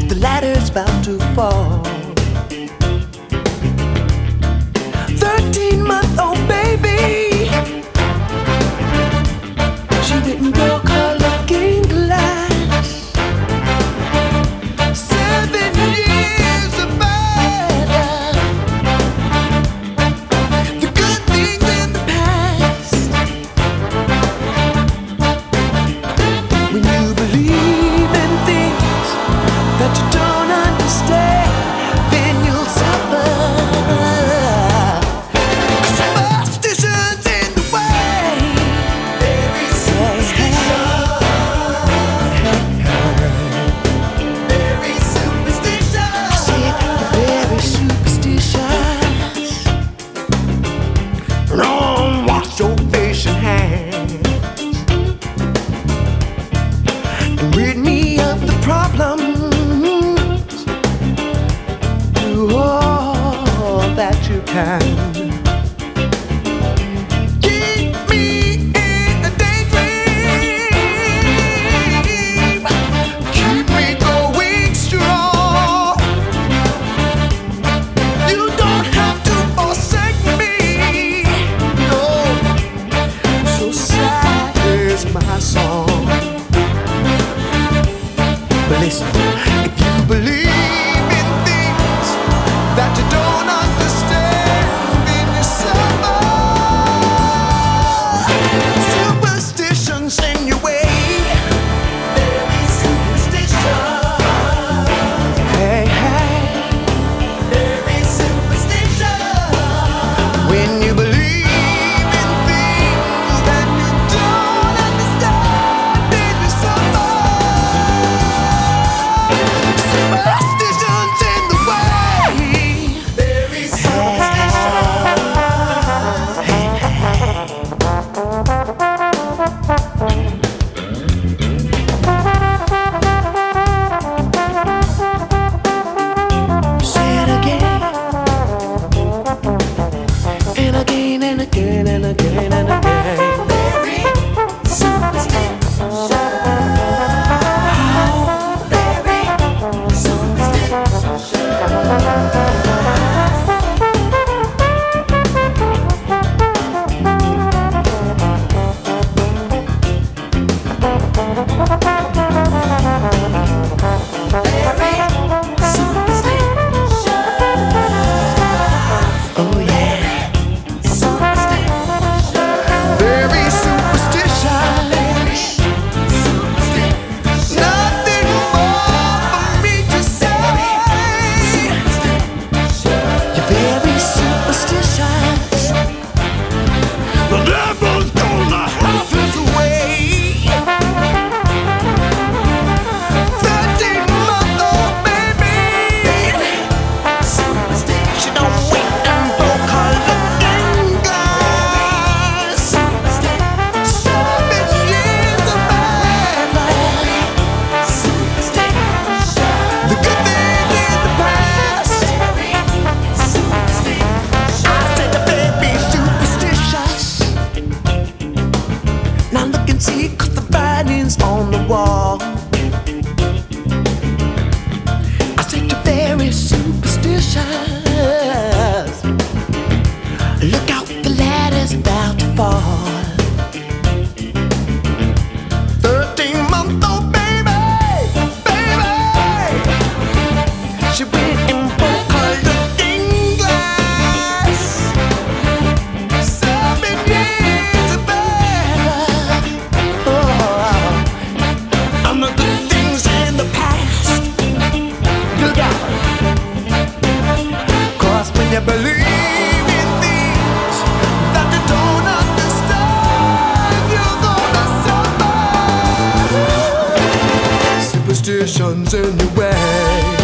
the ladder's about to fall. 13-month-old baby, she went and broke her looking glass. 7 years of bad. The good things in the past. When you believe in things that you don't understand, then you'll suffer. Superstition's in the way. Very superstition. Very superstitious. I said very superstitious. Don't wash your face and hands. Rid me of the problems. Do all that you can. Keep me in a daydream. Keep me going strong. You don't have to forsake me. No, so sad is my song. But listen, if you believe in things that you don't understand, then you suffer. Superstitions in your way. Very superstition. Hey, hey. Very superstition. When you believe in things that you don't understand, then you suffer. Superstition's in the way. Very Say it again, and again, and again, and again, and again. Very superstition. Very Oh yeah. Very superstitious. Nothing more for me to say. You're very superstitious. The devil's gonna have his way. 13-month-old baby, she don't wait and broke her looking glass. 7 years of bad life. The good thing in the past. I said the baby superstitious. Now look and see, 'cause the writing's on the wall. I said you're very superstitious. Look out, the ladder's about to fall. 13-month-old baby, baby, she went and broke her looking glass. 7 years of bad. Oh, I'm the good things in the past. Look out, 'cause when you believe in things that you don't understand, you're gonna suffer. Superstitions in your way.